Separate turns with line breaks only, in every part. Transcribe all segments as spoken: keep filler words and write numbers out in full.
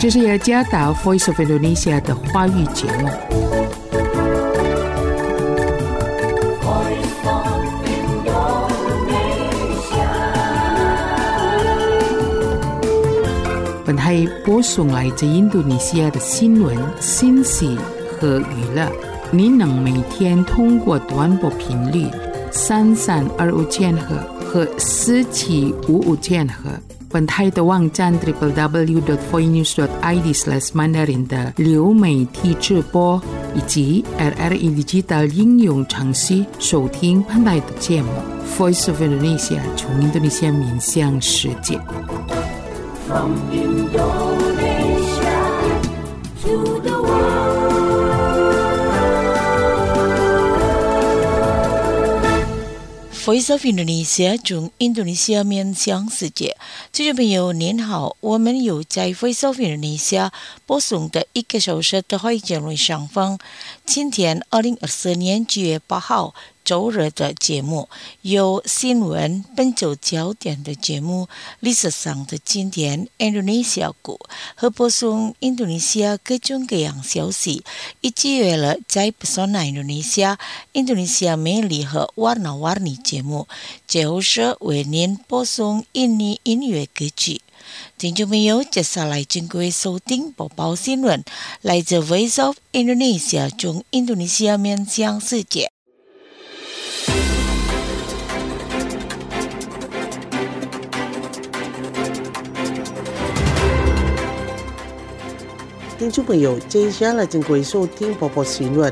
这是雅加达 Voice of Indonesia 的华语节目。本台播送来自印度尼西亚的新闻、信息和娱乐。您能每天通过短波频率三三二五千赫和四七五五千赫，本台的网站 double-u double-u double-u dot voinews dot i d slash mandarin 的流媒体直播以及 R R I Digital 应用程序收听本台的节目 Voice of Indonesia 从印度尼西亚面向世界。From Indonesia to the
world.Voice of Indonesia 从印度尼西亚面向世界，听众朋友您好，我们有在 Voice of Indonesia 播送的一个小时的华语节目上方。今天二零二四年九月八号周日的节目，有新闻本周焦点的节目，历史上的经典 Indonesia 股和播送印度尼西亚各种各样消息，以及为了在 Pesona Indonesia 印度尼西亚美丽和warna-warni节目，最后是为您播送印尼音乐歌曲。听众朋友，接下来请各位收听播报新闻，来自 Voice of Indonesia 从印度尼西亚面向世界。
听众朋友，接下来请各位收听播报新闻。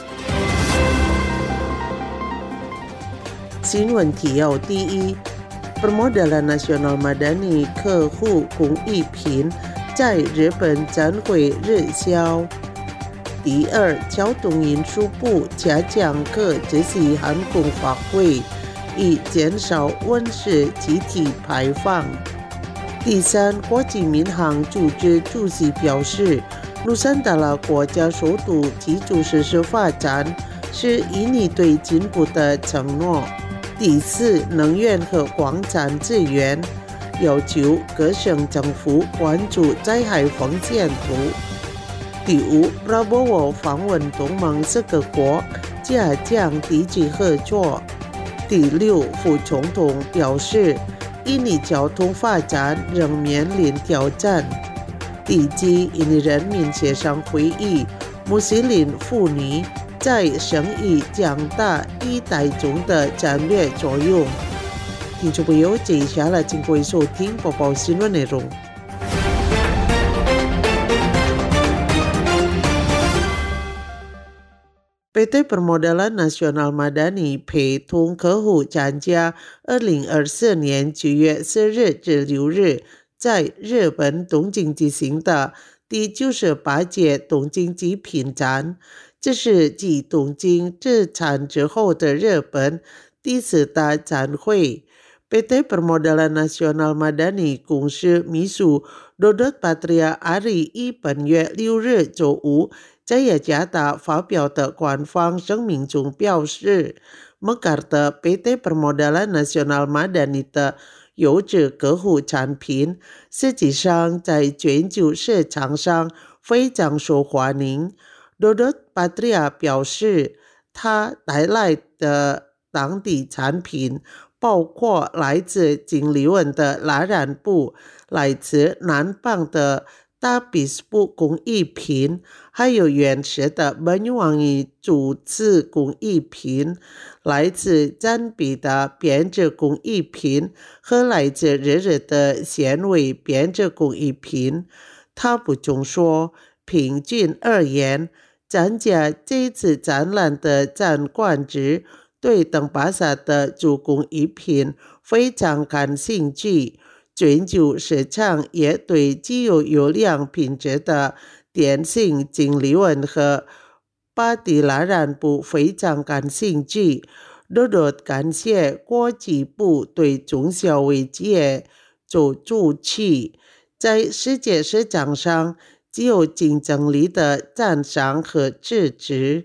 新闻提要：第一 ，Permodalan Nasional Madani 客户工艺品在日本展会日销。第二，交通运输部加强可执行航空法规，以减少温室气体排放。第三，国际民航组织主席表示，努山达拉国家首都基础设施发展是印尼对进步的承诺。第四，能源和矿产资源，要求各省政府关注灾害风险图。第五 ，Prabowo 访问东盟四个国，加强地区合作。第六，副总统表示，印尼交通发展仍面临挑战。第七，印尼人民协商会议，穆斯林妇女在生意强大一代中的战略作用。听众朋友，接下来请各位收听播报新闻内容。P T Permodalan Nasional Madani 陪同客户参加二零二四年九月四日至六日在日本东京举行的第九十八届东京极品展，这是继东京自产之后的日本第四大展会。P T Permodalan Nasional Madani 公司秘书 Dodot Patria Ari 一本月六日周五在雅加达发表的官方声明中表示，梅卡的 P T Permodalan Nasional Madani 的优质客户产品实际上在全球市场上非常受欢迎。Dodot Patria 表示，他带来的当地产品包括来自金利文的拉染布，来自南邦的大比斯布工艺品，还有原始的本王语竹子工艺品，来自赞比的编织工艺品和来自日日的纤维编织工艺品。他补充说，平均而言，参加这次展览的展馆之对登巴萨的手工艺品非常感兴趣，全球市场也对具有优良品质的电信金利文和巴蒂拉染布非常感兴趣。Dodot 感谢国际部对中小微企业做主持，在世界市场上具有竞争力的赞赏和支持。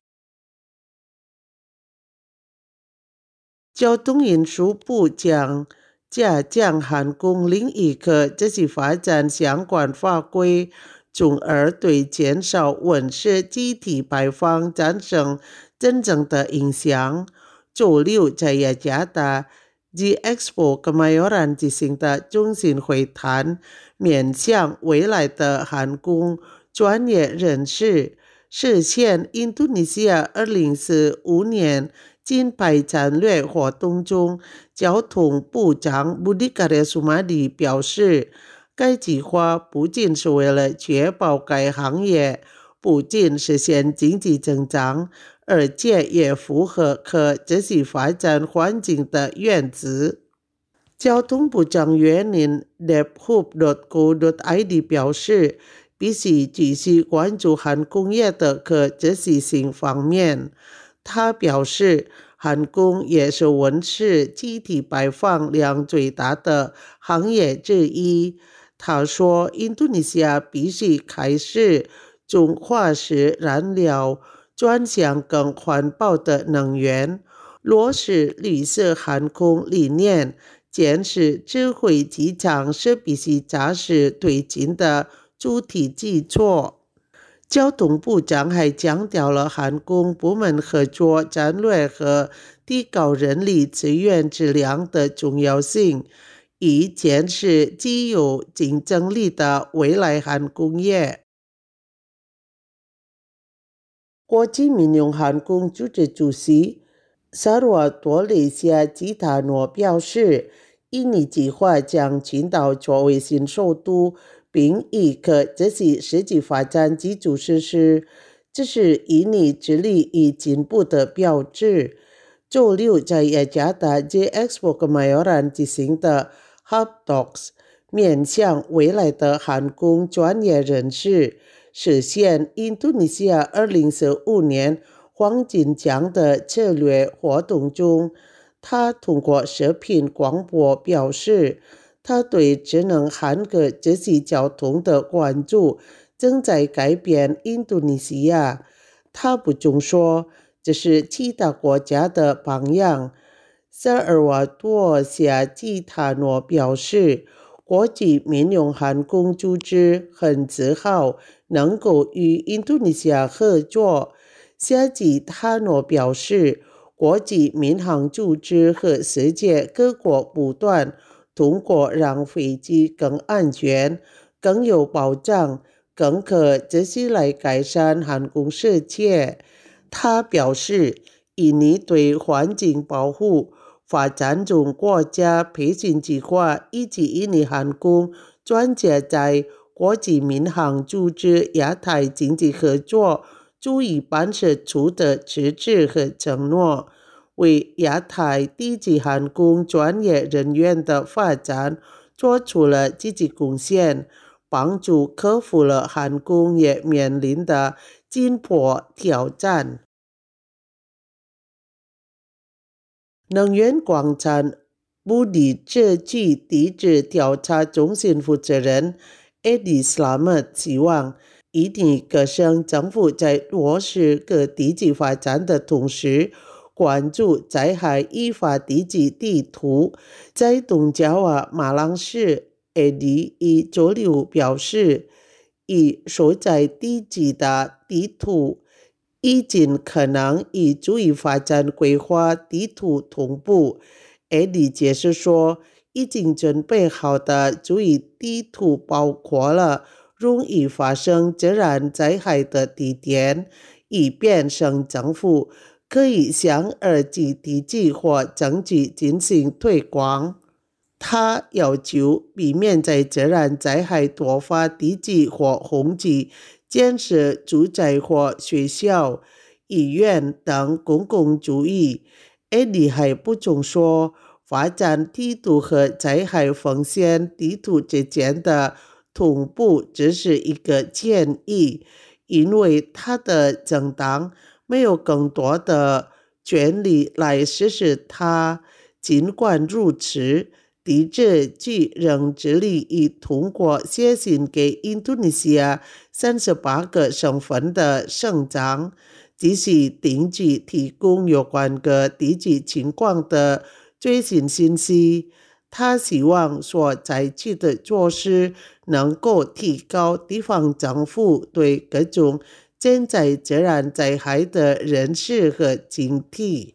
交通运输部将加强航空领域可这是发展相关法规， 从而对减少温室气体排放产生真正的影响。周六在雅加达 G Expo Kemayoran 举行的中心会谈，面向未来的航空专业人士，实现印度尼西亚二零四五年减排战略活动中，交通部长 Budi Karya Sumadi 表示，该计划不仅是为了确保该行业不仅实现经济增长，而且也符合可持续发展环境的原则。交通部长袁宁 debhub dot co dot I D 表示，必须继续关注航空业的可持续性方面。他表示，航空也是温室气体排放量最大的行业之一。他说，印度尼西亚必须开始从化石燃料转向更环保的能源，落实绿色航空理念，建设智慧机场是必须扎实推进的主体基础。交通部长还强调了航空部门合作战略和提高人力资源质量的重要性，以建设具有竞争力的未来航空业。国际民用航空组织主席萨罗多雷夏吉塔诺表示，印尼计划将青岛作为新首都，并以可持续实际发展基础设施，这是印尼致力于进步的标志。周六在雅加达 J Expo Kemayoran 举行的 Hub Talks 面向未来的航空专业人士，实现印度尼西亚二零四五年黄金奖的策略活动中，他通过视频广播表示，他对智能和可持续交通的关注正在改变印度尼西亚。他补充说，这是其他国家的榜样。萨尔瓦多夏吉塔诺表示，国际民用航空组织很自豪能够与印度尼西亚合作。夏吉塔诺表示，国际民航组织和世界各国不断通过让飞机更安全、更有保障、更可持续来改善航空世界。他表示，印尼对环境保护、发展中国家培训计划以及印尼航空专家在国际民航组织亚太经济合作注意办事处的支持和承诺，为亚太地区航空专业人员的发展做出了积极贡献，帮助克服了航空业面临的紧迫挑战。能源广场布迪社区地质调查中心负责人 Edi Slamet 希望印尼各省政府在落实各地区发展的同时，关注灾害依法地区地图。在东爪哇马朗市 Edi 以周六表示，以所在地区的地图已经可能与注意发展规划地图同步。Edi 解释说，已经准备好的注意地图包括了容易发生自然灾害的地点，以便省政府可以向二级地区或政区进行推广。他要求避免在自然灾害多发地区或洪区建设住宅或学校、医院等公共主义。Edi 还补充说，发展地图和灾害风险地图之间的同步只是一个建议，因为他的政党没有更多的权利来实施它。尽管如此，地质局仍致力于通过写信给印度尼西亚三十八个省份的省长，继续定期提供有关各地区情况的最新信息。 他希望所采取的措施能够提高地方政府对各种天灾自然灾害的认识和警惕。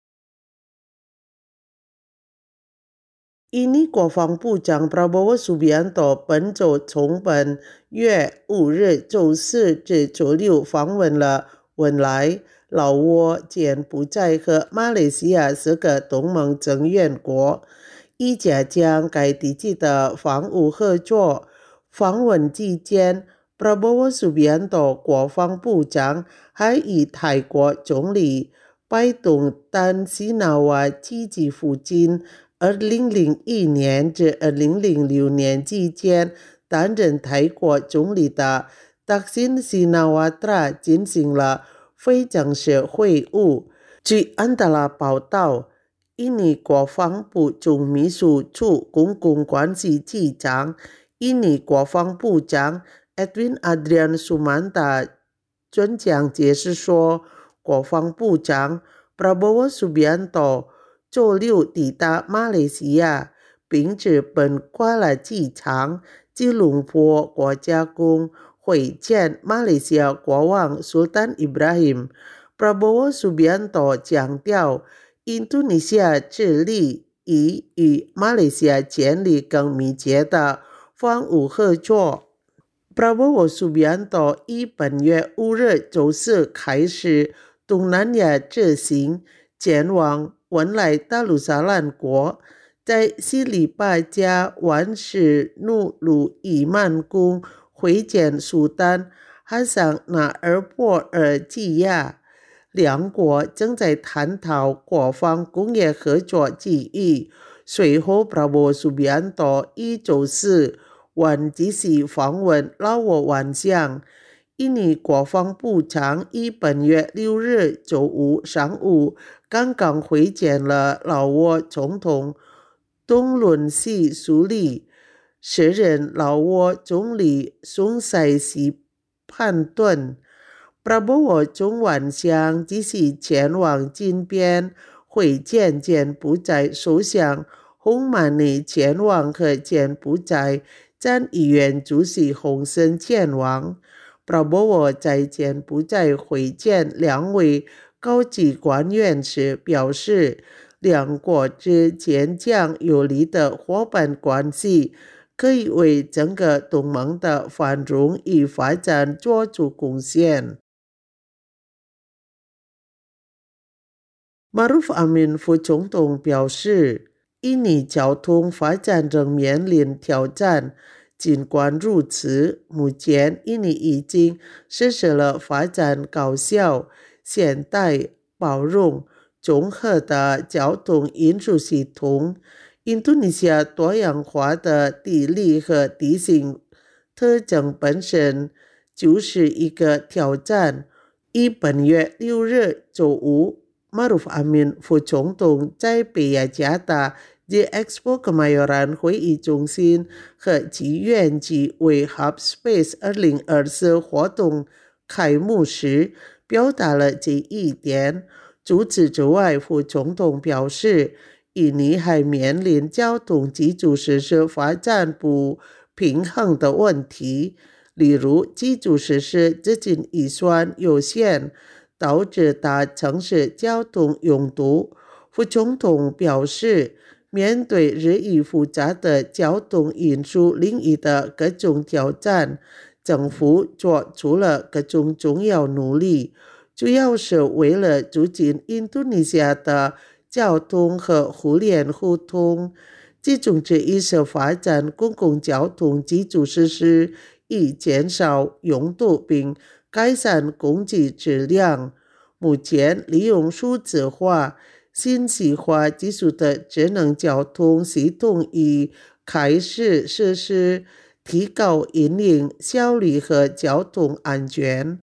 印尼国防部长 Prabowo Subianto 本周从本月五日周四至周六访问了文莱、老挝、柬埔寨和马来西亚四个东盟成员国，以加强该地区的防务合作。访问期间 Prabowo Subianto 国防部长还与泰国总理拜登丹西纳瓦积极附近二零零一年至二零零六年期间担任泰国总理的达辛西纳瓦特进行了非正式会晤。据安达拉报道，印尼国防部总秘书处公共关系局长、印尼国防部长 Edwin Adrian Sumanta 专讲解释说，国防部长 Prabowo Subianto 周六抵达马来西亚，并至本瓜拉机场吉隆坡国家宫会见马来西亚国王 Sultan Ibrahim。 Prabowo Subianto 强调，印度尼西亚致力于与马来西亚建立更密切的防务合作。 Prabowo Subianto 于本月五日周四开始东南亚之行，前往文莱达鲁萨兰国，在西里巴加万事努鲁伊曼宫会见苏丹哈桑纳尔波尔基亚。两国正在探讨国防工业合作机遇。随后 Prabowo Subianto 于周四晚继续访问老挝万象。印尼国防部长于本月六日周五上午刚刚会见了老挝总统东伦西苏里，时任老挝总理松塞西潘顿。Prabowo 从万象继续前往金边会见柬埔寨首相洪曼尼前往和柬埔寨参议院主席洪森前往。Prabowo 在柬埔寨会见两位高级官员时表示，两国之间将有利的伙伴关系可以为整个东盟的繁荣与发展做出贡献。Maruf Amin 副总统表示，印尼交通发展仍面临挑战。尽管如此，目前印尼已经实施了发展高效、现代、包容、综合的交通运输系统。印度尼西亚多样化的地理和地形特征本身就是一个挑战。于本月六日周五， Maruf Amin 副总统在北雅加达The Expo Kemayoran 会议中心和其院级为 Hub Space 二零二四活动开幕时表达了这一点。除此之外，副总统表示，印尼还面临交通基础设施发展不平衡的问题，例如基础设施资金预算有限，导致大城市交通拥堵。副总统表示，面对日益复杂的交通运输领域的各种挑战，政府做出了各种重要努力，主要是为了促进印度尼西亚的交通和互联互通。其中之一是发展公共交通基础设施，以减少拥堵并改善供给质量。目前，利用数字化、信息化技术的智能交通系统已开始实施，提高运营效率和交通安全。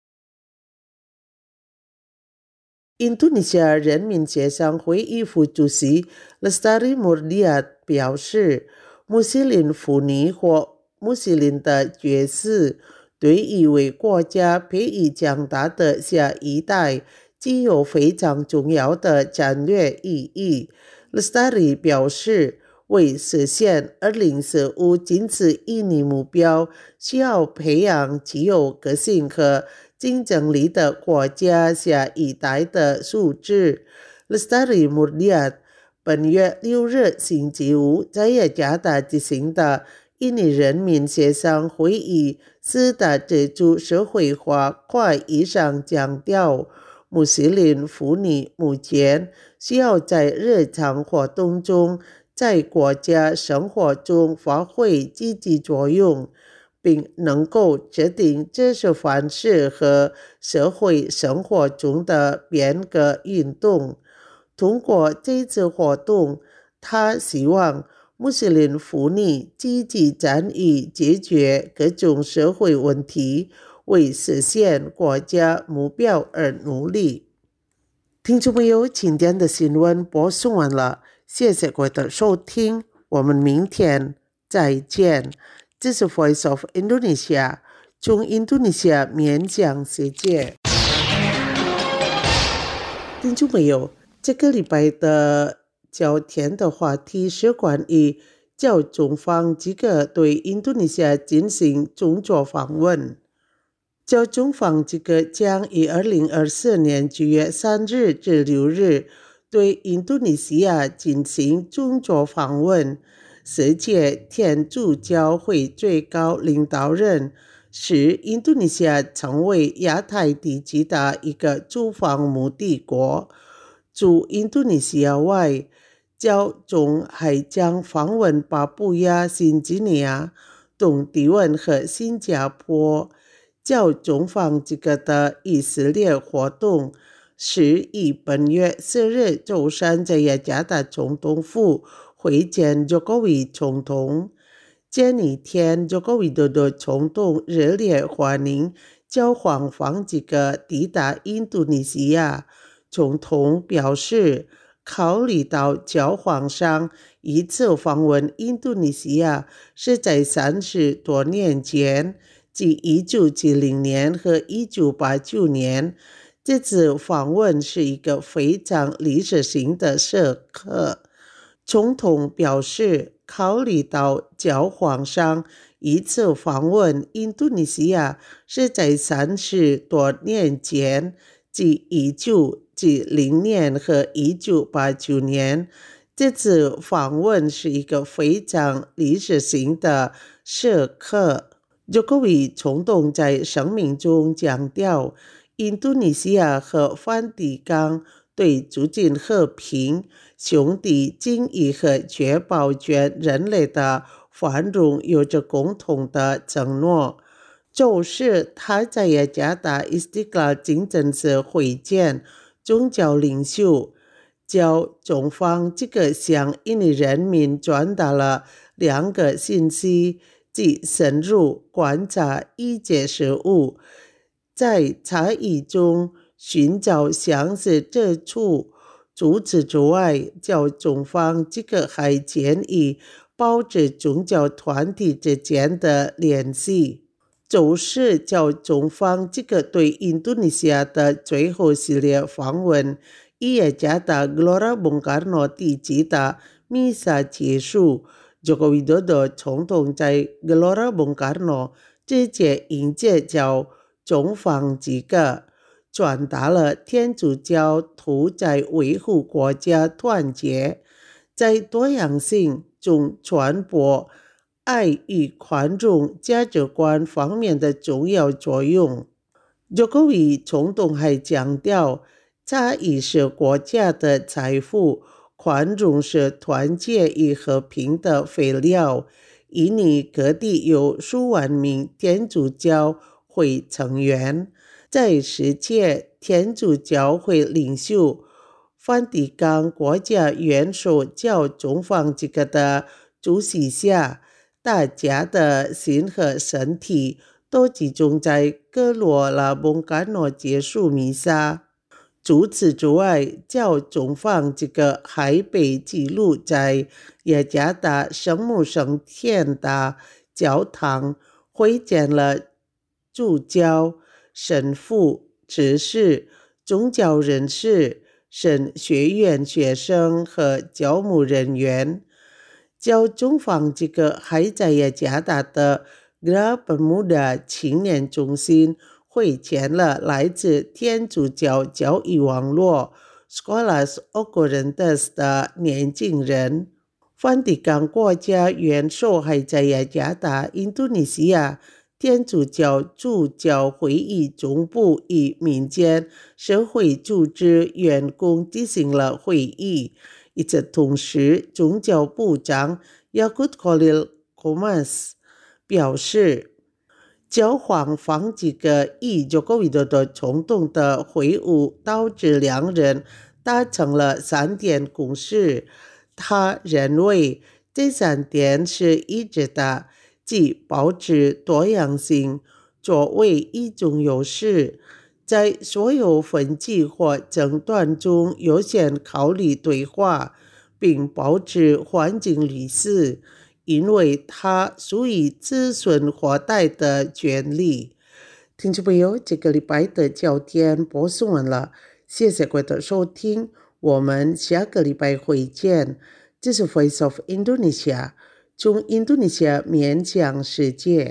印度尼西亚人民协商会议副主席 Lestari Murdia 表示，穆斯林妇女或穆斯林的角色对一位国家培育强大的下一代具有非常重要的战略意义。Lestari 表示， 为实现二零四五金字印尼目标，需要培养具有个性和竞争力的国家下一代的素质。Lestari Murniat 本月六日星期五在雅加达举行的印尼人民协商会议四大支柱社会化会议上强调，穆斯林妇女目前需要在日常活动中在国家生活中发挥积极作用，并能够制定知识方式和社会生活中的变革运动。通过这次活动，他希望穆斯林妇女积极参与解决各种社会问题，为实现国家目标而努力。听众朋友，今天的新闻播送完了，谢谢各位的收听，我们明天再见。这是 Voice of Indonesia， 从印度尼西亚面向世界。听众朋友，这个礼拜的焦点的话题是关于教中方几个对印度尼西亚进行工作访问。教中方这个将于二零二四年九月三日至六日对印度尼西亚进行工作访问。世界天主教会最高领导人使印度尼西亚成为亚太地区的一个主访目的国。除印度尼西亚外，教宗还将访问巴布亚新几内亚、东帝汶和新加坡。教宗访这个的以色列活动是以本月四日周三在雅加达总统府会见佐科维总统。这一天，佐科维多多总统热烈欢迎教皇访这个抵达印度尼西亚。总统表示，考虑到教皇上一次访问印度尼西亚是在三十多年前，即一九七零年和一九八九年，这次访问是一个非常历史性的时刻。总统表示，考虑到教皇上一次访问印度尼西亚是在三十多年前，即一九七零年和一九八九年，这次访问是一个非常历史性的时刻。佐科维总统在声明中强调，印度尼西亚和梵蒂冈对促进和平、兄弟情谊和确保全人类的繁荣有着共同的承诺。周四，他在雅加达伊斯蒂格拉清真寺会见宗教领袖。教宗方这个向印尼人民传达了两个信息，即深入观察一切事物，在差异中寻找相似之处。除此之外，教宗方这个还建议保持宗教团体之间的联系。周四，教宗方这个对印度尼西亚的最后系列访问以雅加达 Gelora Bung Karno 地区的弥撒结束。佐科维多多总统在 Gelora Bung Karno 直接迎接教宗方几个，传达了天主教徒在维护国家团结、在多样性中传播爱与宽容价值观方面的重要作用。佐科维总统还强调，差异是国家的财富，宽容是团结与和平的肥料。印尼各地有数万名天主教会成员，在世界天主教会领袖、梵蒂冈国家元首教宗方这个的主席下，大家的心和身体都集中在格罗拉蒙甘诺结束弥撒。除此之外，教宗方这个还被记录在雅加达圣母圣天的教堂会见了主教、神父、执事、宗教人士、神学院学生和教牧人员。 教中访这个还在雅加达的格拉本穆达青年中心会见了来自天主教教育网络 Scholas Occurrentes 的年轻人。梵蒂冈国家元首还在雅加达印度尼西亚天主教主教会议总部与民间社会组织员工进行了会议。与此同时，宗教部长 Yakut Khalil Qomas 表示，教皇方济各与佐科维多多冲动的会晤导致两人达成了三点共识。他认为这三点是一致的，即保持多样性作为一种优势，在所有分歧或争端中优先考虑对话，并保持环境律师，因为它属于子孙后代的权利。听众朋友，这个礼拜的焦点播送完了，谢谢各位的收听，我们下个礼拜会见。这是 Voice of Indonesia， 从印度尼西亚面向世界。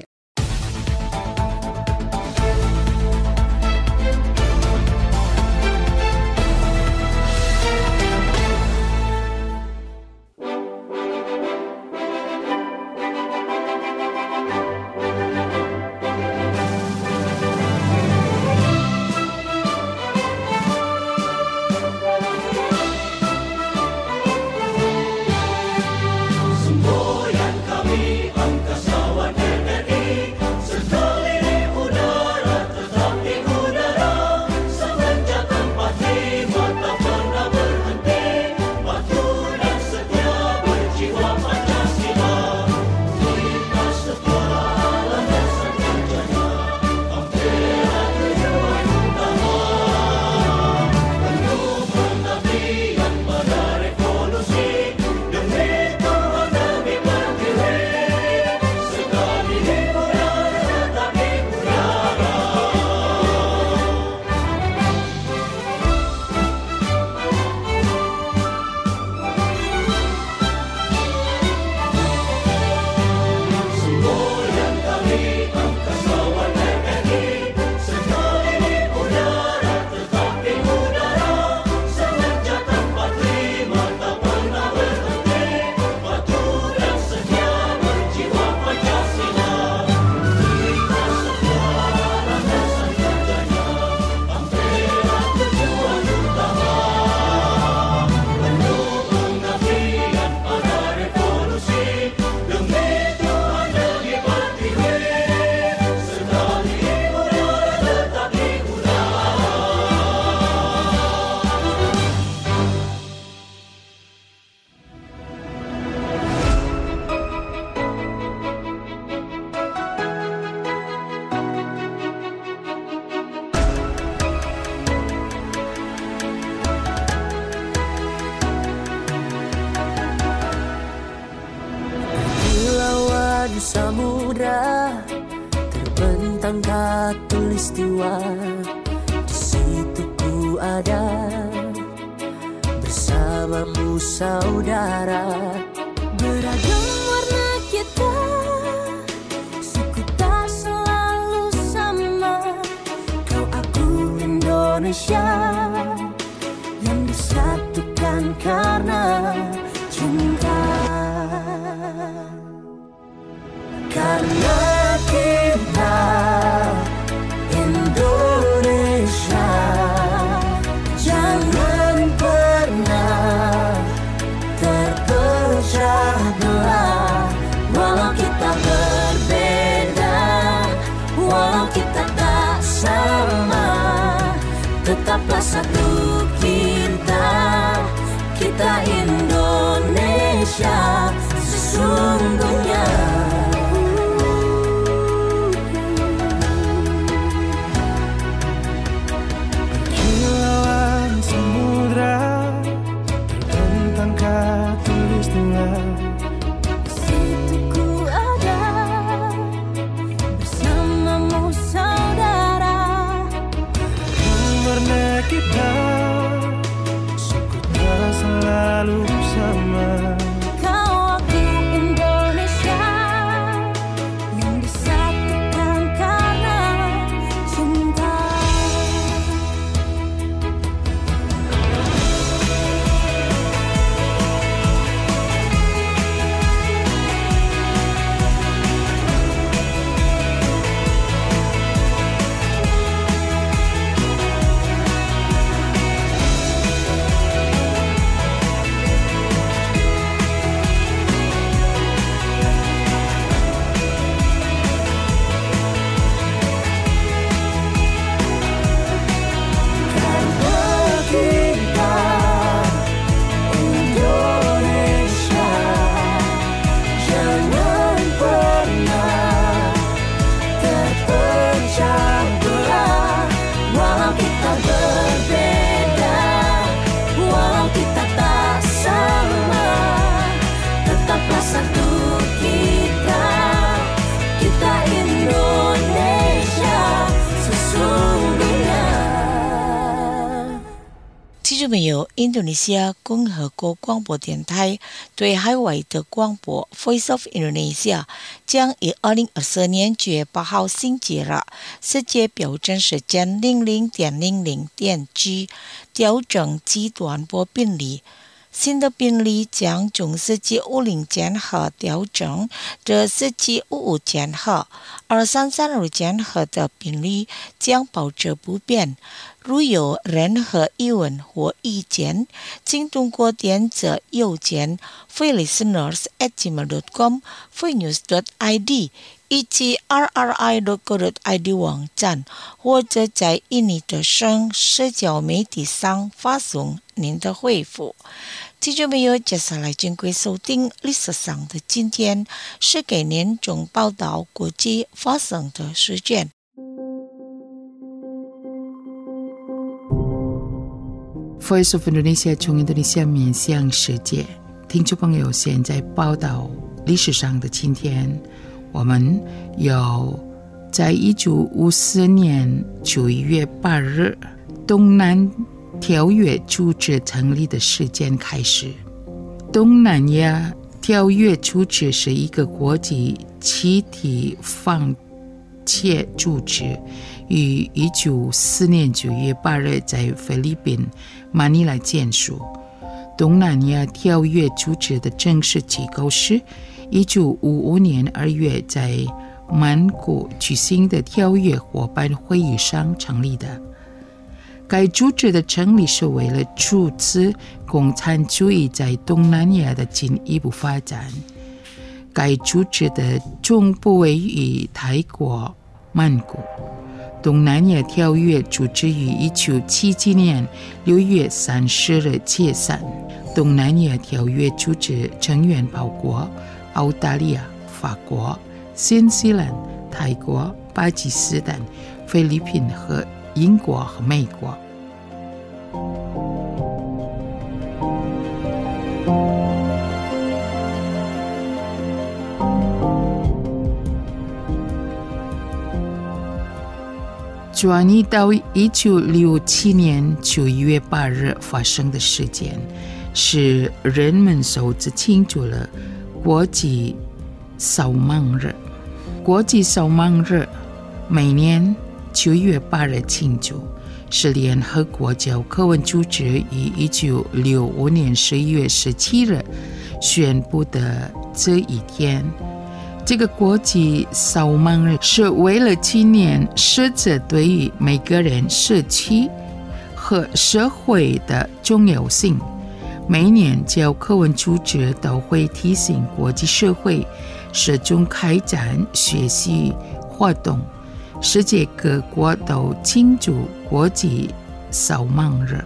Samudra terbentang khatulistiwa, di situ ku ada bersamamu saudara. Beragam warna kita, suku tak selalu sama. Kau aku Indonesia yang disatukan karena cinta. Karena kita Indonesia, jangan pernah terpecah belah. Walau kita berbeda, walau kita tak sama, tetaplah satu kita, kita Indonesia sesungguhnya.
Kita suku tak selalu sama.
Kau aku
众朋友，印度尼西亚共和国广播电台对海外的广播 Voice of Indonesia 将于二零二四年九月八号新接了世界标准时间零零点零零点 G 调整极短波频率。新的频率将从世纪五零千赫调整至世纪五五千赫，而三三二千赫的频率将保持不变。如有任何疑问或意见，请通过电子邮件 voicelisteners at gmail dot com、voicenews dot I D 以及 r r i dot co dot I D 网站，或者在印尼的省社交媒体上发送您的回复。听众朋友，接下来请贵收听历史上的今天，是给您总报道国际发生的事件。
Voice of Indonesia 从印度尼西亚面向世界，听众朋友，现在报道历史上的今天，我们有在一九五四年九月八日东南条约组织成立的事件开始。东南亚条约组织是一个国际集体防窃组织，于一九五四年九月八日在菲律宾马尼拉建属。东南亚条约组织的正式机构是一九五五年二月在曼谷举行的条约伙伴会议上成立的。该组织的成立是为了阻止共产主义在东南亚的进一步发展。该组织的总部位于泰国曼谷。东南亚条约组织于一九七七年六月三十日解散。东南亚条约组织成员包括澳大利亚、法国、新西兰、泰国、巴基斯坦、菲律宾和英国和美国。转移到一九六七年九月八日发生的事件，是人们首次庆祝了国际扫盲日。国际扫盲日每年九月八日庆祝，是联合国教科文组织于一九六五年十一月十七日宣布的这一天。这个国际扫盲日是为了纪念逝者对于每个人社区和社会的重要性。每年教科文组织都会提醒国际社会始终开展学习活动。世界各国都庆祝国际扫盲日。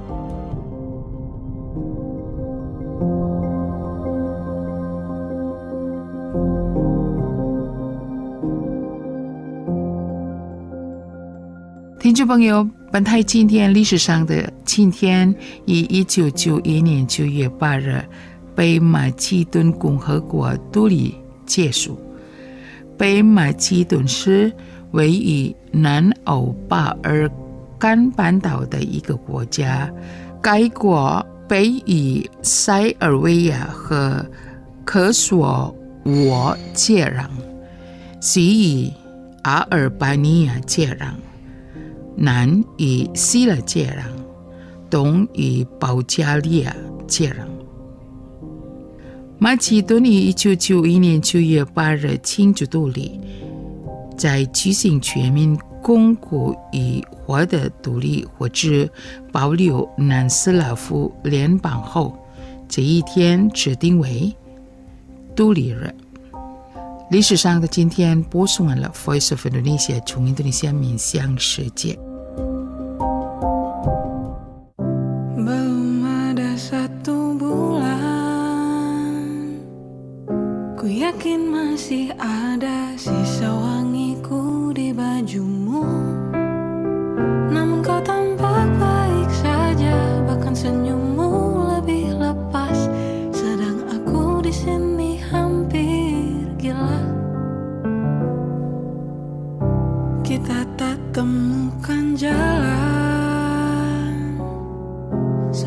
听众朋友，本台今天历史上的今天于一九九一年九月八日北马其顿共和国独立结束。北马其顿是位于南欧巴尔干半岛的一个国家，该国北与塞尔维亚和科索沃接壤，西与阿尔巴尼亚接壤，南与希腊接壤，东与保加利亚接壤。马其顿于一九九一年九月八日庆祝独立，在举行全民公投以获得独立或者保留南斯拉夫联邦后，这一天指定为独立日。历史上的今天播送完了 Voice of Indonesia 从印度尼西亚面向世界。
Belum ada satu bulan, ku yakin masih ada sisa wangiku di bajumu. Namun kau tampak baik saja, bahkan senyummu lebih lepas. Sedang aku di sini hampir gila. Kita tak temukan jalan,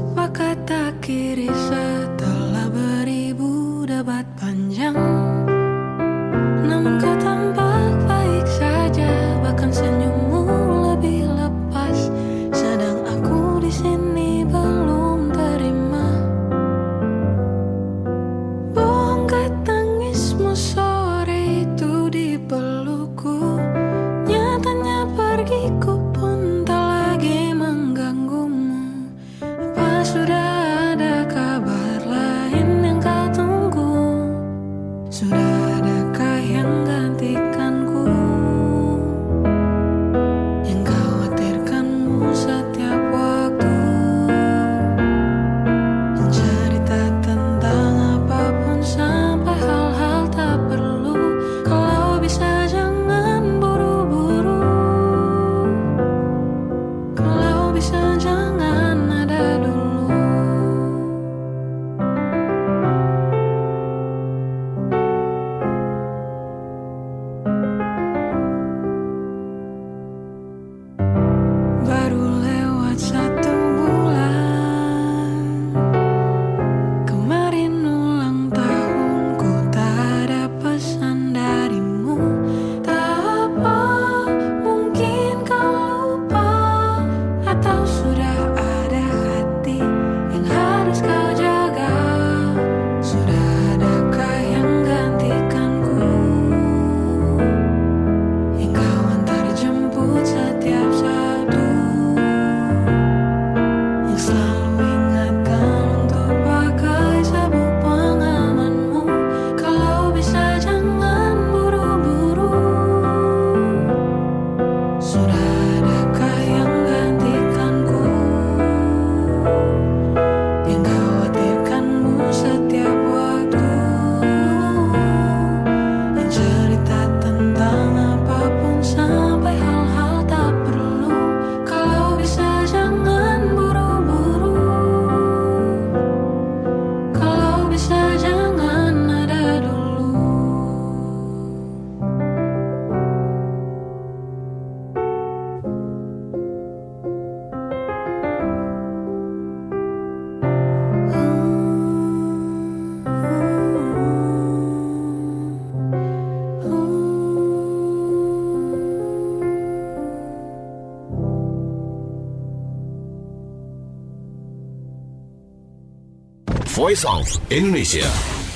akhiri setelah beribu debat panjang. Namun kau tampak baik saja, bahkan senyummu lebih lepas. Sedang aku di sini belum terima. Bongkar tangismu sore itu di pelukku. Nyatanya pergiku pun tak lagi mengganggumu. Apa sudah ada kabar lain yang kau tunggu? Sudah adakah yang gantikanku? Yang khawatirkanmu setiap waktu. Yang cerita tentang apapun sampai hal-hal tak perlu. Kalau bisa jangan buru-buru. Kalau bisa jangan ada dulu. Baru lewat satu bulan. Kemarin ulang tahunku, tak ada pesan darimu. Tak apa, mungkin kau lupa. Atau sudah ada hati yang harus kau jaga. Sudah adakah yang gantikanku? Yang kau antar jemput setiap Sabtu. Yang selalu ingatkan untuk pakai sabuk pengamanmu. Kalau bisa jangan buru-buru. Sudah adakah yang gantikanku? Yang khawatirkanmu setiap waktu. Yang cerita tentang apapun sampai hal-hal tak perlu. Kalau bisa jangan buru-buru. Kalau bisa jangan ada dulu.
Voice of Indonesia.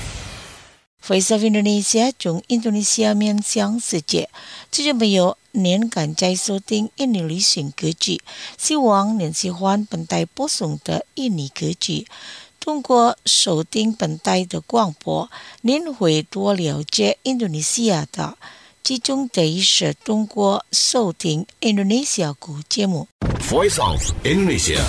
Voice of Indonesia 从印度尼西亚面向世界，这就没有您赶在收听印尼旅行歌曲，希望您喜欢本台播送的印尼歌曲。通过收听本台的广播，您会多了解印度尼西亚的。其中第一是通过收听印度尼西亚古节目。
Voice of Indonesia.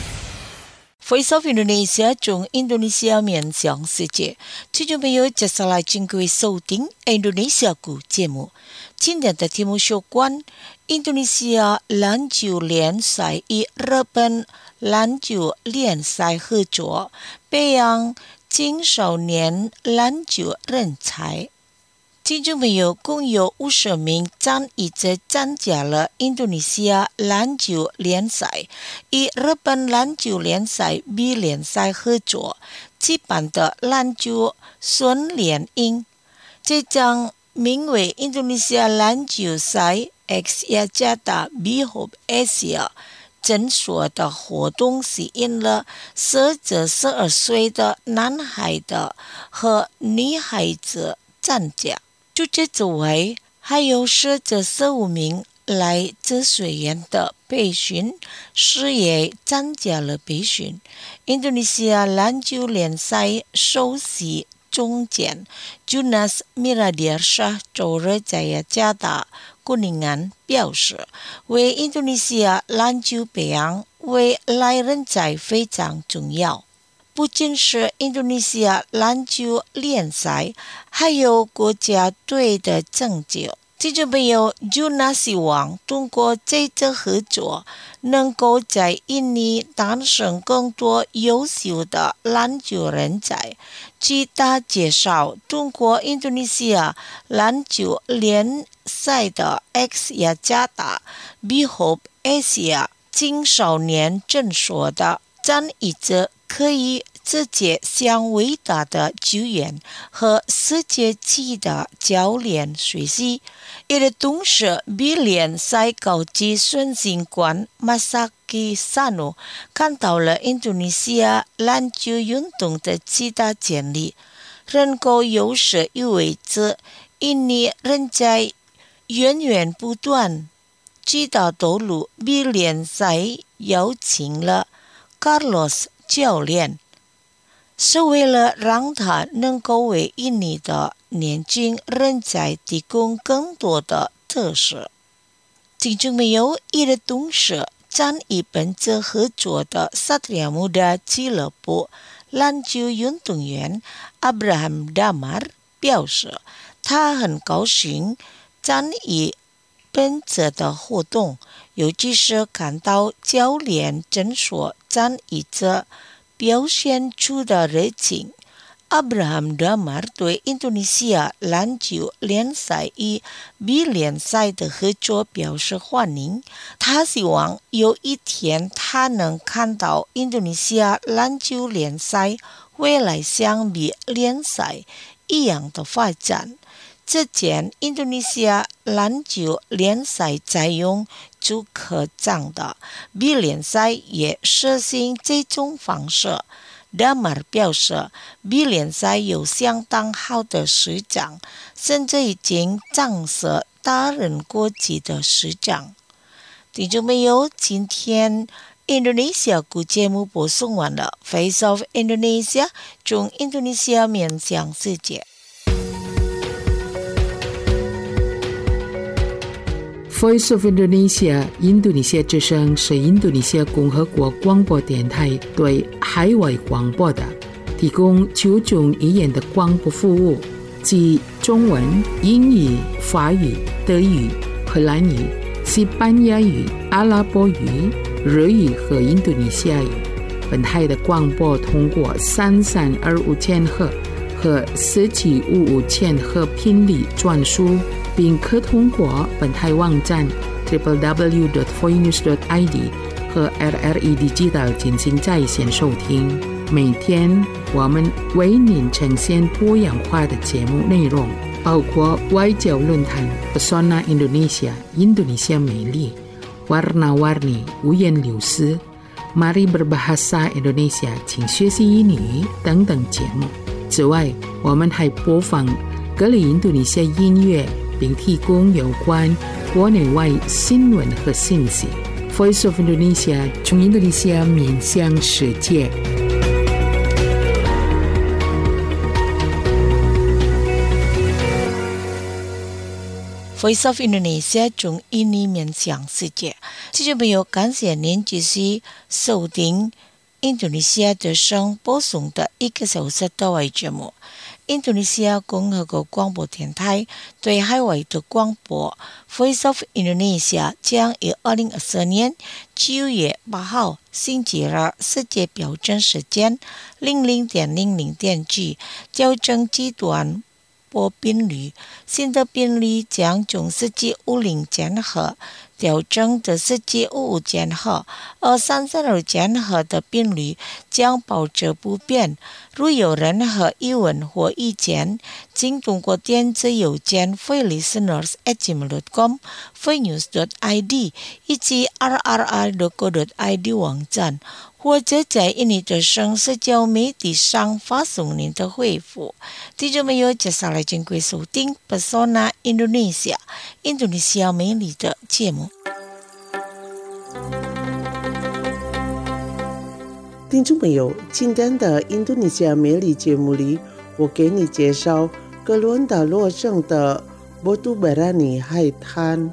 Voice of Indonesia 从印度尼西亚面向世界，这就没有接下来请各位收听印度尼西亚古节目。今天的题目有关印度尼西亚篮球联赛与日本篮球联赛合作，培养青少年篮球人才。听众朋友，共有五十名参与者参加了印度尼西亚篮球联赛与日本篮球联赛 B 联赛合作举办的篮球训练营。这场名为印度尼西亚篮球赛 X 雅加达 B Hope Asia 诊所的活动吸引了十至十二岁的男孩的和女孩子参加。除此之外，还有十至十五名来自学院的培训师也参加了培训。印度尼西亚篮球联赛首席总监 Junas Miradiarsyah 周日在雅加达 Kuningan 表示，为印度尼西亚篮球培养未来人才非常重要。不仅是印度尼西亚篮球联赛，还有国家队的成就。听众朋友 ，Juna 希望通过这次合作，能够在印尼诞生更多优秀的篮球人才。据他介绍，通过印度尼西亚篮球联赛的 X 雅加达 B Hope Asia 青少年诊所的参与者可以这届向伟大的救援和世界级的教练学习，也的同时比联赛高级孙兴官马萨基萨诺看到了印度尼西亚篮球运动的极大潜力，人口优势意味着印尼人在源源不断知道道路比联赛邀请了 Carlos 教练，是为了让他能够为印尼的年轻人才提供更多的特色。听众朋友，一的同时将与本次合作的萨特亚穆达俱乐部篮球运动员 Abraham Damar 表示，他很高兴将与本次的活动，尤其是看到教练诊所将与这表现出的热情。Abraham Damar 对印度尼西亚篮球联赛与 B 联赛的合作表示欢迎，他希望有一天他能看到印度尼西亚篮球联赛未来像 B 联赛一样的发展。之前印度尼西亚篮球联赛采用主客场的 B 联赛也实行这种方式。Damar 表示 B 联赛有相当好的市场，甚至已经涨势大人国际的市场。听众朋友，今天印度尼西亚国节目播送完了 Face of Indonesia 从印度尼西亚面向世界。
Voice of Indonesia 印度尼西亚之声是印度尼西亚共和国广播电台对海外广播的提供九种语言的广播服务，即中文、英语、法语、德语、荷兰语、西班牙语、阿拉伯语、日语和印度尼西亚语。本台的广播通过三三二五千赫和四七五五千赫频率转输，并可通过本台网站 double-u double-u double-u dot voinews dot i d 和 R R E Digital 进行在线收听。每天我们为您呈现多样化的节目内容，包括外交论坛 Pesona Indonesia 印度尼西亚美丽 Warna-warni 五颜六色 Mari Berbahasa Indonesia 请学习英语等等节目。此外，我们还播放各类印度尼西亚音乐，并提供有关国内外新闻和信息。Voice of Indonesia 从印度尼西亚面向世界。
Voice of Indonesia 从印尼面向世界。听众朋友，感谢您继续收听印度尼西亚之声播送的一个小时的外节目。印度尼西亚共和国广播电台对海外的广播 Voice of Indonesia 将于二零二四年九月八号星期二世界标准时间零零点零零点几调整极端播频率，新的频率将从四七五零千赫调整至四七五五千赫，而三三二千赫的频率将保持不变。如有任何疑问或意见，请通过电子邮件 voilisteners at gmail dot com、voinews dot i d 以及 r r i dot co dot i d 网站，或者在印尼的省社交媒体上发送您的回复。听众朋友，接下来请贵收听 Pesona Indonesia 印度尼西亚美丽的节目。
听众朋友，今天的印度尼西亚美丽节目里，我给你介绍哥伦达洛省的波杜贝拉尼海滩。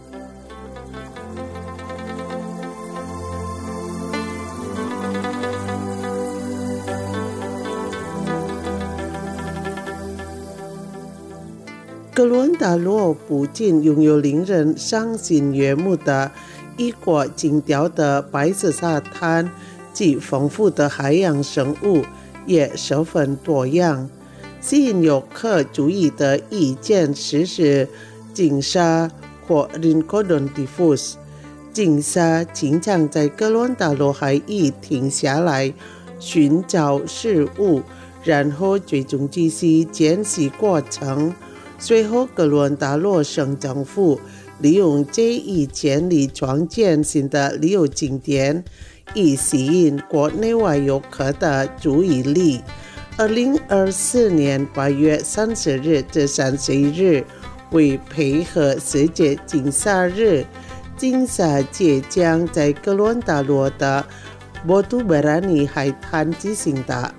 哥伦达洛不仅拥有令人赏心悦目的异国情调的白色沙滩及丰富的海洋生物，也十分多样。吸引游客注意的一件事是金沙或 Rincon Diffus。金沙经常在哥伦达洛海域停下来， 寻找事物，然后最终继续监视过程。随后哥伦达洛省政府利用这一潜力创建新的旅游景点，以吸引国内外游客的注意力。二零二四年八月三十日至三十一日，为配合世界金沙日，金沙节将在哥伦达洛的波图贝拉尼海滩举行的。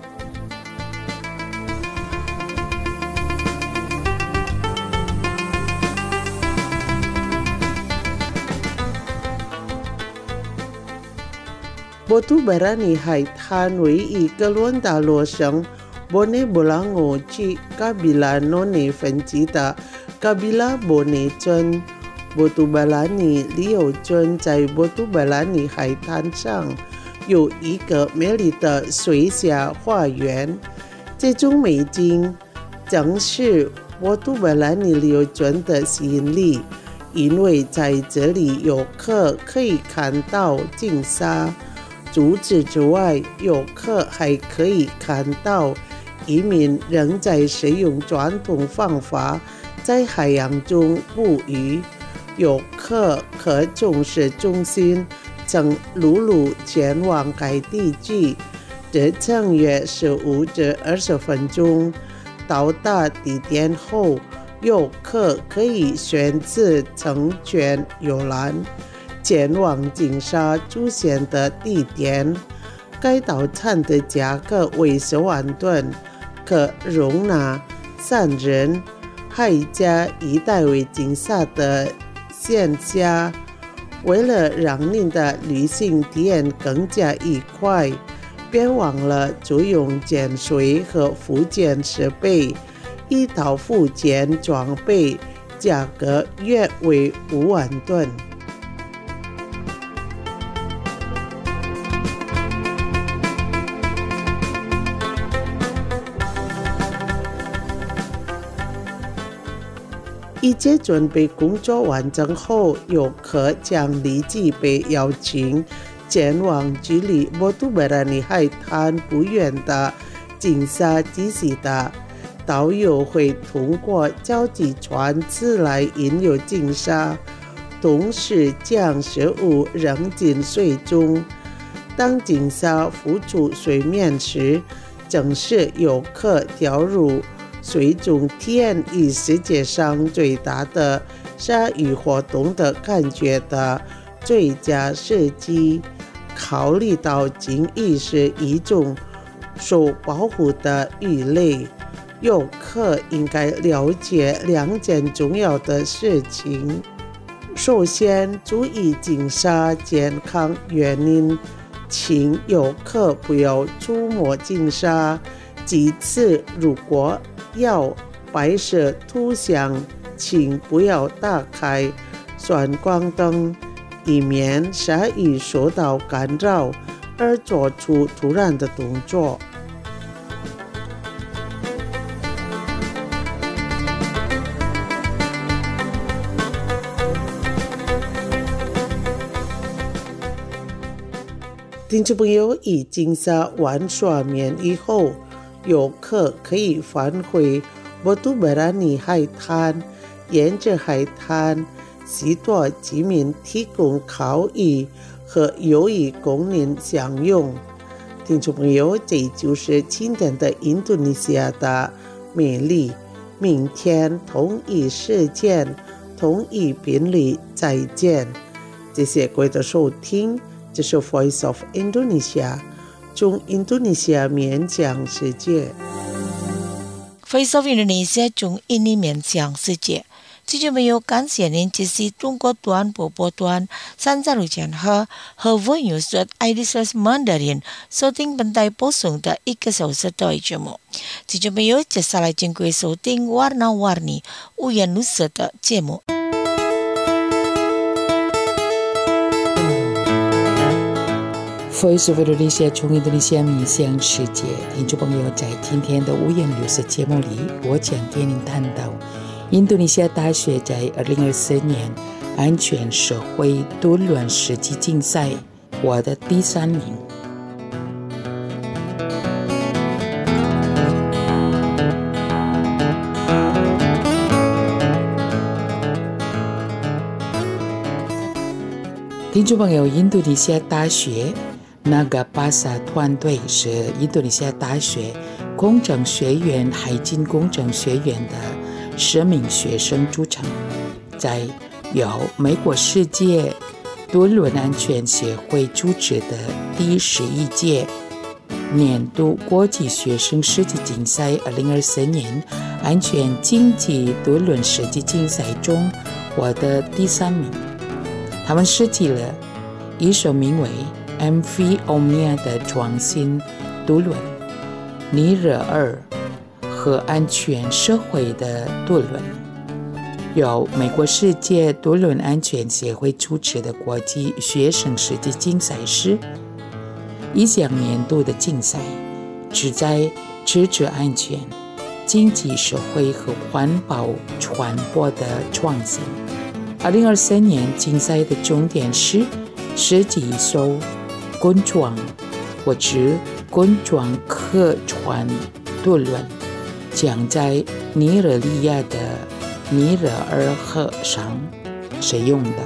波图贝拉尼海滩位于哥伦达洛省博内布朗欧区卡比拉诺内分区的卡比拉博内镇。波图贝拉尼旅游村在波图贝拉尼海滩上有一个美丽的水下花园，这种美景正是波图贝拉尼旅游村的吸引力，因为在这里游客可以看到金沙。除此之外，游客还可以看到渔民仍在使用传统方法在海洋中捕鱼。游客可从市中心乘陆路前往该地区，这程约十五至二十分钟。到达地点后，游客可以选择乘船游览前往金沙出现的地点。该岛餐的价格为十万吨，可容纳三人，还加一代为金沙的线下。为了让您的旅行体验更加愉快，别忘了租用潜水和复健设备。一套复健装备价格约为五万吨。一切准备工作完成后，游客将立即被邀请前往距离波图贝拉尼海滩不远的金沙基西达。导游会通过交际船只来引诱金沙，同时将食物扔进水中。当金沙浮出水面时，正是游客掉入水中体验与世界上最大的鲨鱼活动的感觉的最佳时机。考虑到鲸鱼是一种受保护的鱼类，游客应该了解两件重要的事情。首先，注意金沙健康原因，请游客不要触摸金沙。其次，如果要拍摄图像，请不要打开闪光灯，以免鲨鱼受到干扰而做出突然的动作。听众朋友，以金沙玩耍面以后，游客可以返回波图贝拉尼海滩，沿着海滩许多居民提供烤鱼和游鱼供您享用。听众朋友，这就是今天的印度尼西亚的美丽。明天同一时间同一频率再见。谢谢各位的收听，这是 Voice of Indonesia， 从印度尼西亚面向世界。
Voice of Indonesia 从印尼面向世界。听众朋友，感谢您支持中国短波波段三十六千赫和 Voice I D S Mandarin 收听本台播送的一个小时的节目。听众朋友，接下来请各位收听 Warna-Warni 五颜六色的节目。
Voice of Indonesia 从印度尼西亚面向世界。听众朋友，在今天的五颜六色节目里，我将给您谈到印度尼西亚大学在二零二四年安全社会多伦世纪竞赛获得第三名。 听众朋友，印度尼西亚大学那个巴萨团队是印度尼西亚大学工程学院海军工程学院的十名学生组成，在由美国世界多轮安全协会主持的第十一届年度国际学生设计竞赛二零二四年安全竞技多轮设计竞赛中获得第三名。他们设计了一首名为 M V Omnia 的创新多轮尼日尔和安全社会的多轮，由美国世界多轮安全协会主持的国际学生设计竞赛是一项年度的竞赛，旨在支持安全、经济社会和环保传播的创新。二零二三年竞赛的重点是设计一艘滚装或者滚装客船多轮，将在尼日利亚的尼日尔河上使用的。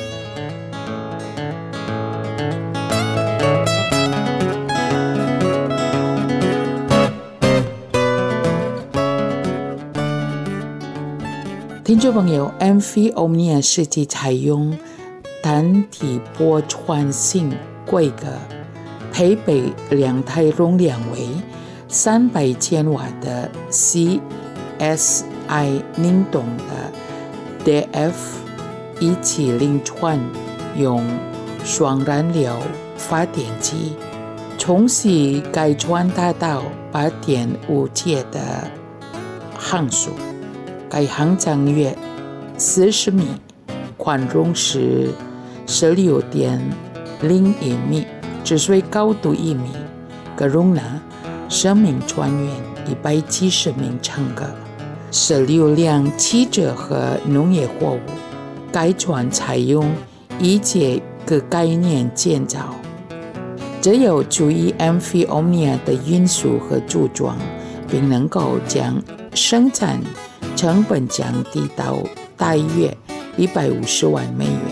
听众朋友 ，M V Omnia 设计采用单体波船型规格，配备两台容量为三百千瓦的 C S I 宁动的 D F 一七零船，用双燃料发电机，从事该船达到八点五节的航速。该航长约四十米，宽容是十六点零一米，直水高度一米，可容纳十名船员、一百七十名乘客，十六辆汽车和农业货物。该船采用一节个概念建造，这有助于 M V Omnia 的运输和组装，并能够将生产成本降低到大约一百五十万美元。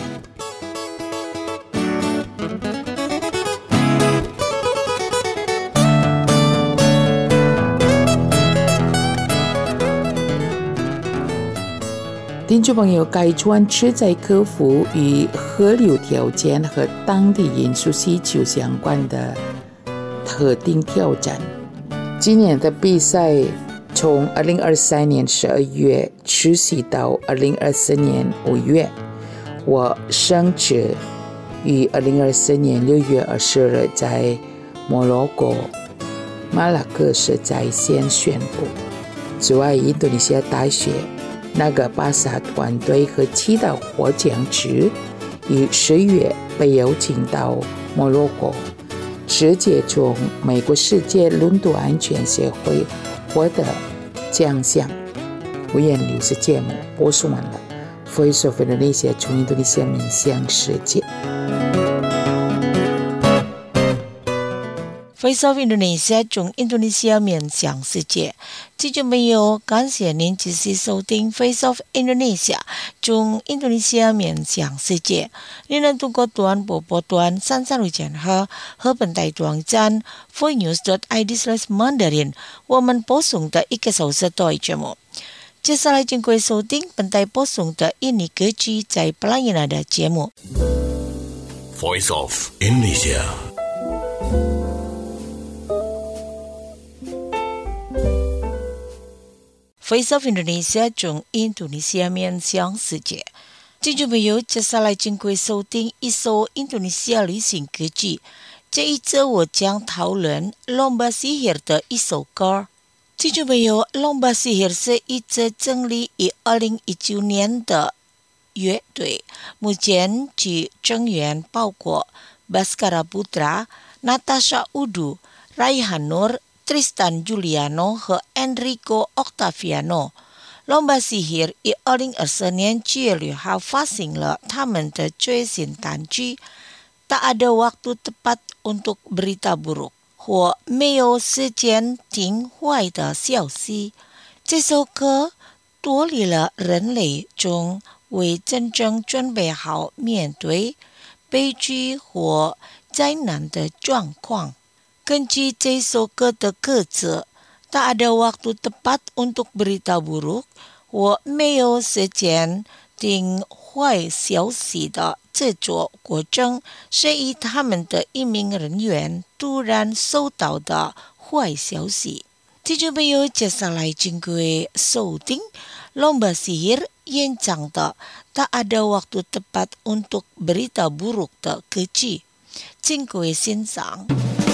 听众朋友，该船旨在克服与河流条件和当地因素需求相关的特定挑战。今年的比赛从二零二三年十二月持续到二零二四年五月，我升职于二零二四年六月二十日在摩洛哥马拉各斯在线宣布。此外，印度尼西亚大学那个巴萨团队和其他获奖者于十月被邀请到摩洛哥，直接从美国世界轮渡安全协会获得奖项。五眼六十节目播送完了 Voice of Indonesia 从印度尼西亚面向世界。
Voice of Indonesia 从印度尼西亚面向世界，听众朋友，感谢您继续收听 Voice of Indonesia 从印度尼西亚面向世界。您能通过短波波段三三六减和和本台网站 voicenews dot i d slash mandarin 我们播送的一个小时的节目。接下来请各位收听本台播送的印尼歌曲在布拉伊纳的节目。
Voice of Indonesia。
Voice of Indonesia 从印度尼西亚面向世界。听众朋友，接下来请各位收听一首印度尼西亚流行歌曲。这一次我将讨论 Lomba Sihir 的一首歌。听众朋友， Lomba Sihir 是一支成立于二零一九年的乐队，目前其成员包括 Baskara Putra、Natasha Udu、Raihan Nur、Tristan Juliano 和 Enrico Octaviano。 Lomba Sihir 于二零二四年七月六号发行了他们的最新单曲 Tak Ada Waktu Tepat Untuk Berita Buruk 或没有时间听坏的消息。这首歌脱离了人类中为真正准备好面对悲剧或灾难的状况。根据这首歌的歌词， tak ada waktu tepat untuk berita buruk， 我没有时间听坏消息的这座过程，是以他们的一名人员突然收到的坏消息。听众朋友，接下来经过收听 Lomba Sihir 演唱的 Tak ada waktu tepat untuk berita buruk 的歌曲，请各位欣赏。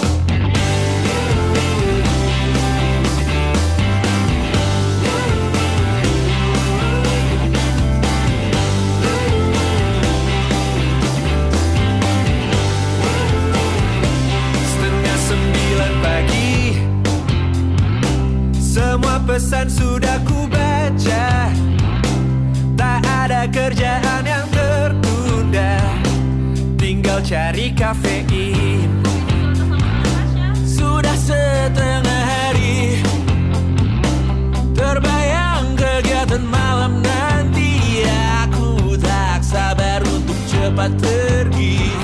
Semua pesan sudah ku baca, tak ada kerjaan yang tertunda, tinggal cari kafein. Sudah setengah hari, terbayang kegiatan malam nanti. Aku tak sabar untuk cepat pergi.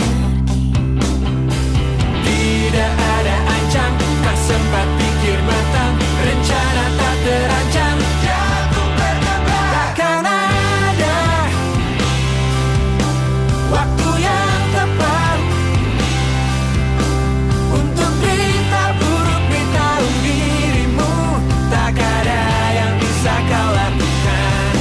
Tidak ada ancang, tak sempat pikir matang, rencana tak terancam, jatuh berdebar. Takkan ada waktu yang tepat untuk berita buruk beritahu dirimu. Tak ada yang bisa kau lakukan.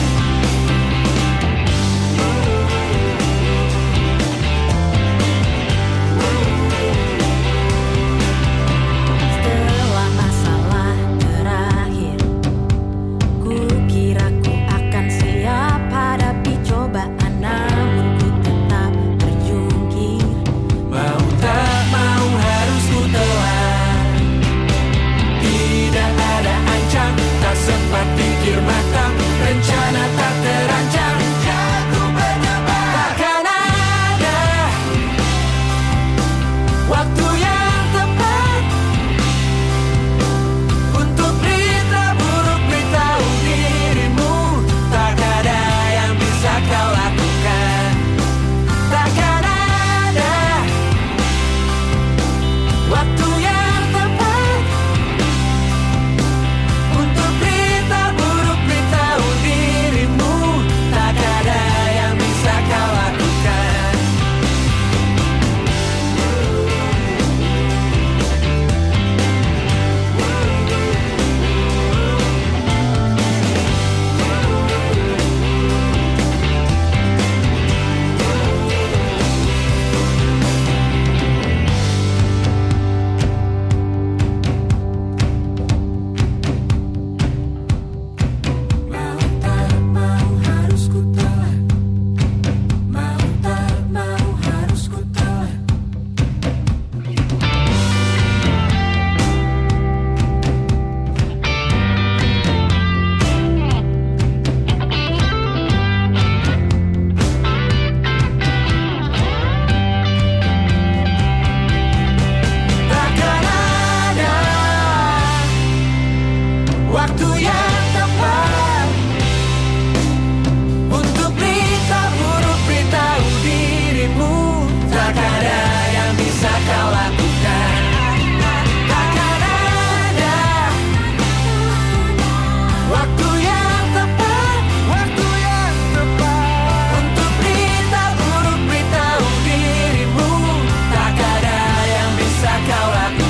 Setelah masalah terakhir, ku kira ku akan siap hadapi cobaan, namun ku tetap terjungkir.
Mau tak mau harus ku telan. Tidak ada ancang, tak sempat pikir matang, rencana tak terancam, jatuh berdebar. Takkan ada waktu yang tepat untuk berita buruk beritahu dirimu. Tak ada yang bisa kau lakukan. Takkan ada waktu yang tepat untuk berita buruk beritahu dirimu. Tak ada yang bisa kau lakukan. Mau tak mau harus ku telan. Mau tak mau harus ku telan. Takkan ada waktu yang tepat untuk berita buruk beritahu dirimu. Tak ada yang bisa kau lakukan. Takkan ada waktu yang tepat, waktu yang tepat untuk berita buruk beritahu dirimu. Tak ada yang bisa kau lakukan.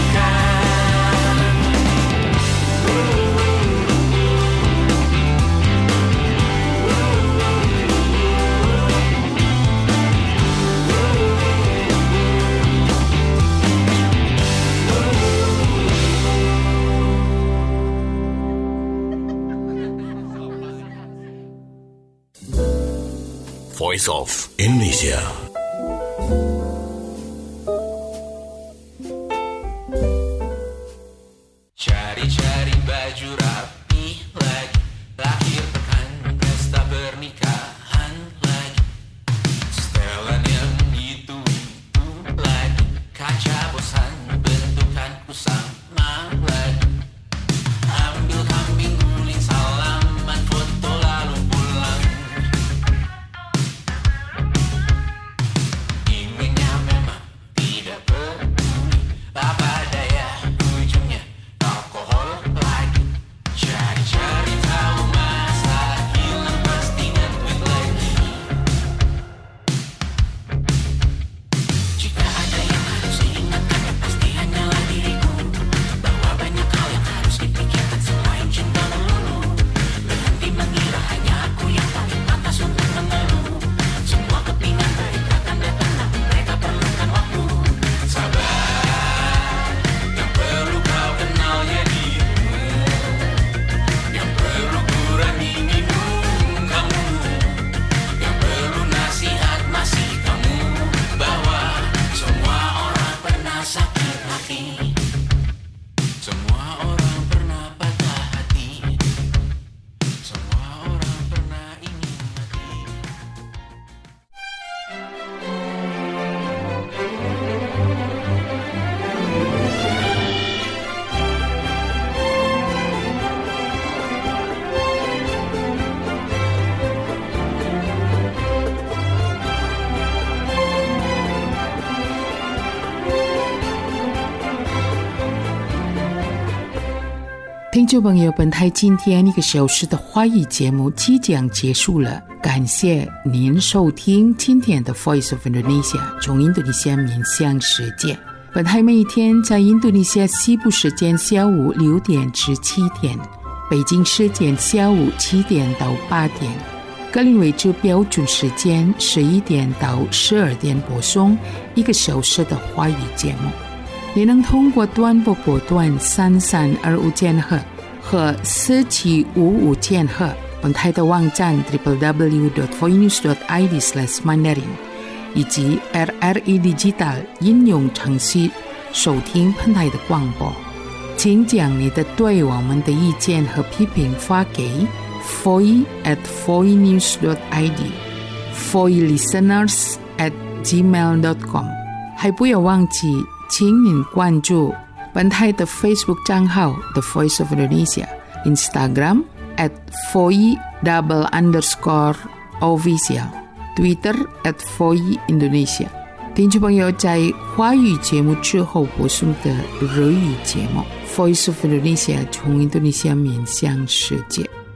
Voice of Indonesia.
Cari-cari baju rapi lagi, lahir pekan pesta pernikahan lagi, setelan yang itu itu lagi, kaca bosan bentukanku sama lagi, ambil kambing guling salaman foto lalu pulang, ingin
听众朋友，本台今天一个小时的华语节目即将结束了，感谢您收听今天的 Voice of Indonesia 从印度尼西亚面向世界。本台每一天在印度尼西亚西部时间下午六点至七点，北京时间下午七点到八点，格林威治标准时间十一点到十二点播送一个小时的华语节目。你能通过短波波段三三二五千赫和四七五五千赫，本台的网站 double-u double-u double-u dot voinews dot i d slash mandarin 以及 R R E Digital 应用程序收听本台的广播。请将你的对我们的意见和批评发给 voice at voinews dot i d voice listeners at gmail dot com。 还不要忘记请您关注本台的 Facebook 账号 The Voice of Indonesia， Instagram at voice double underscore official， Twitter at voice Indonesia。 听众朋友，在华语节目之后播送的日语节目 Voice of Indonesia 从印度尼西亚面向世界。